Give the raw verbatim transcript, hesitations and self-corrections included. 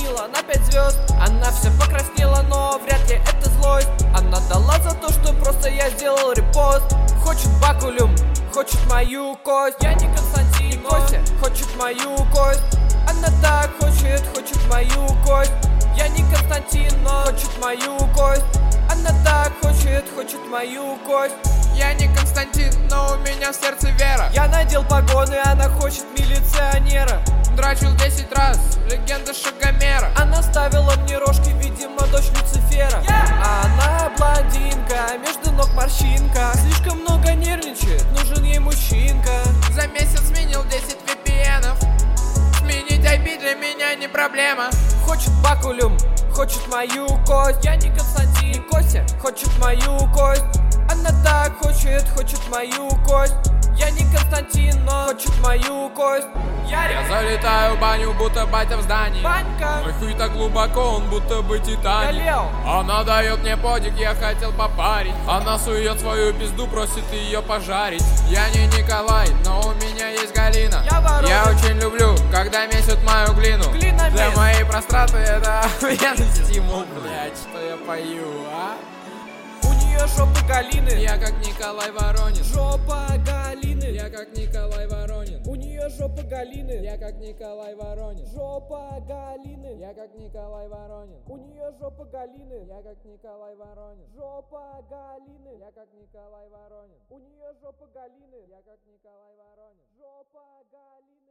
позвонила на пять звезд. Она вся покраснела, но вряд ли это злость. Она дала за то, что просто я сделал репост. Хочет бакулюм, хочет мою кость. Я не Константин, не Костя, хочет мою кость. Она так хочет, хочет мою кость. Я не Константин, но хочет мою кость. Она так хочет, хочет мою кость. Я не Константин, но у меня в сердце вера. Я надел погоны, она хочет милиционера. Драчил десять раз, легенда Шагомера. Она ставила мне рожки, видимо, дочь Люцифера. yeah! Она блондинка, между ног морщинка. Слишком много нервничает, нужен ей мужчинка. За месяц сменил десять ви пи энов. Сменить ай пи для меня не проблема. Хочет бакулюм, хочет мою кость. Я не Константин, не Костя, хочет мою кость. Она так хочет, хочет мою кость. Я не Константин, но хочет мою кость. Я, я залетаю в баню, будто батя в здании. Банька. Мой хуй так глубоко, он будто бы Титаник. Она дает мне подик, я хотел попарить. Она сует свою пизду, просит ее пожарить. Я не Николай, но у меня есть Галина. Я, я очень люблю, когда месят мою глину. Глина Для мест. моей простраты это охуенный стимул, блять, что я пою, а? У нее жопа Галины. Я как Николай Воронин. Жопа Галины. Я как Николай Воронин. У нее жопа Галины. Я как Николай Воронин. Жопа Галины. Я как Николай Воронин. У нее жопа Галины. Я как Николай Воронин. Жопа Галины. Я как Николай Воронин. У нее жопа Галины. Я как Николай Воронин. Жопа Галины.